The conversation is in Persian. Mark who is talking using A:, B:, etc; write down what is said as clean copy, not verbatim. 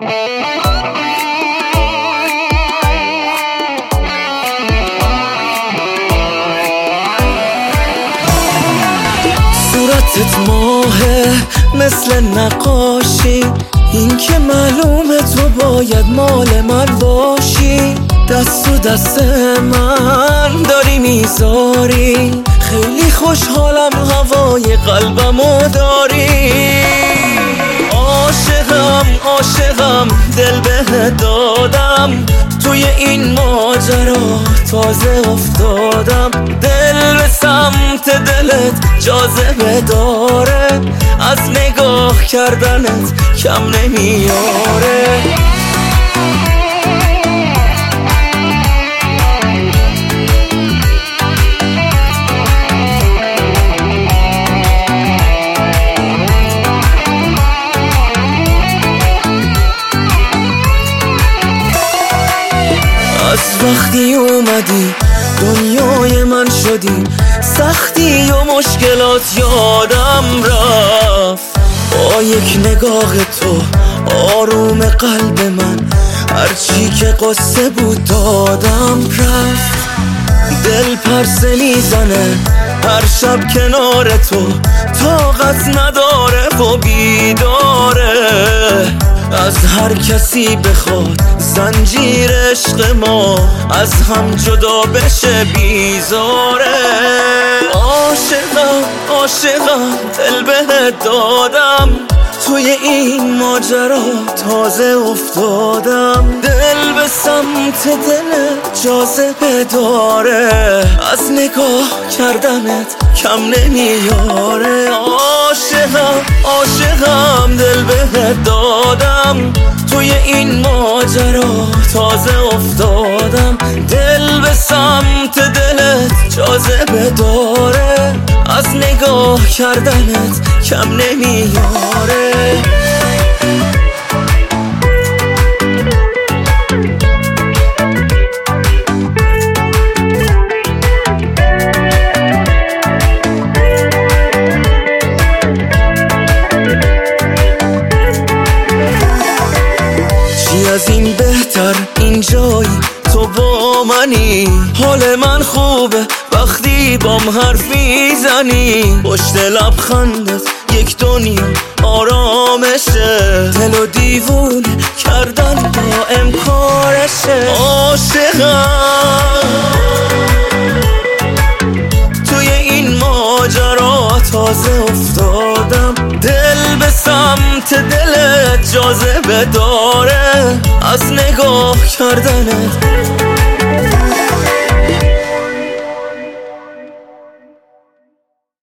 A: صورتت ماهه مثل نقاشی، این که معلومه تو باید مال من باشی. دست تو دست من داری میذاری، خیلی خوشحالم هوای قلبمو داری. عاشقم عاشقم دل بهت دادم، توی این ماجرا تازه افتادم. دل به سمت دلت جاذبه داره، از نگاه کردنت کم نمیاره. از وقتی اومدی دنیای من شدی، سختی و مشکلات یادم رفت. با یک نگاه تو آروم قلب من، هرچی که قصه بود دادم رفت. دل پرسه میزنه هر شب کنار تو، طاقت نداره و بیداره. از هر کسی بخواد زنجیر عشق ما، از هم جدا بشه بیزاره. عاشقم عاشقم دل بهت دادم، توی این ماجرا تازه افتادم. دل به سمت دلت جاذبه داره، از نگاه کردنت کم نمیاره. عاشقم عاشقم دل بهت دادم، توی این ماجرا تازه افتادم. دل به سمت دلت جاذبه داره، از نگاه کردنت کم نمیاره. چی از این بهتر اینجایی تو با منی. حال من خوبه وقتی بام حرف میزنی، پشت لبخندت یک دنیا آرامشه. دل و دیوونه کردن دائم کارشه. عاشقم توی این ماجرا تازه افتادم. دل به سمت دلت جاذبه داره، از نگاه کردنت